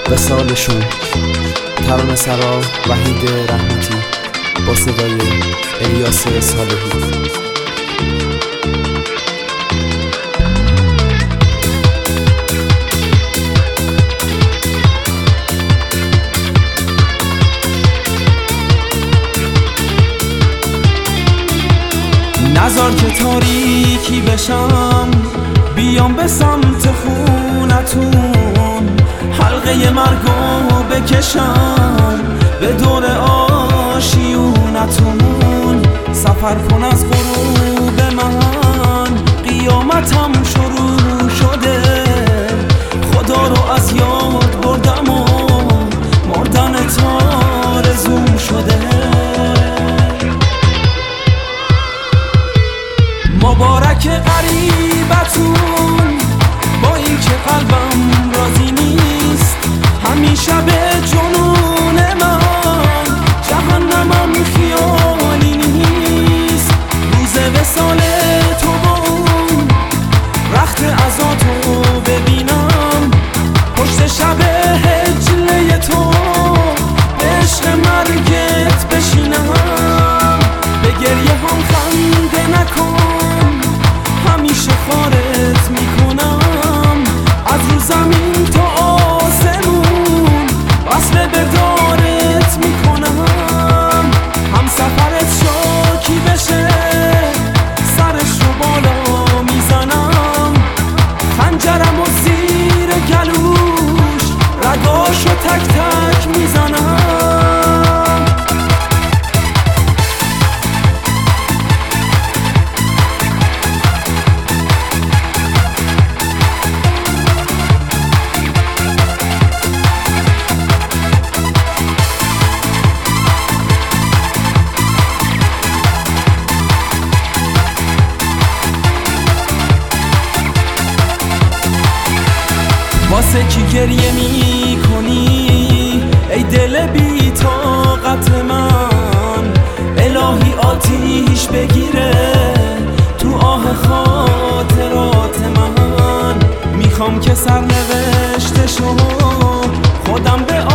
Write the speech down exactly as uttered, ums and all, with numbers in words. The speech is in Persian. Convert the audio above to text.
وصالشون. ترانه سرا وحید رحمتی با صدای الیاس صالحی. نذار که تاریکی بشم، بیام به سمت خونتون، حلقه مرگو بکشم به دور آشیونتون. سفر کن از غروب من، قیامتم شروع شده، خدا رو از یاد بردم و مردن آرزوم شده. مبارک غریبتون، با این که قلبم راضی نیست، همیشه به جنون من جهنمم خیالی نیست. روز وصال تو با اون رخت عزاتو ببینم، پشت شب هجله تو به عشق مرگت بشینم. به گریه هم خنده نکن، همیشه خارت میکنم از رو زمین تا آسمون، وصل به دارت میکنم. هم سفرت شاکی بشه، سرش رو بالا میزنم، خنجرم و زیر گلوش رگاشو تک تک میزنم. واسه کی گریه می کنی ای دل بی طاقت من؟ الهی آتیش بگیره تو آه خاطرات من. میخوام که سرنوشت شو خودم به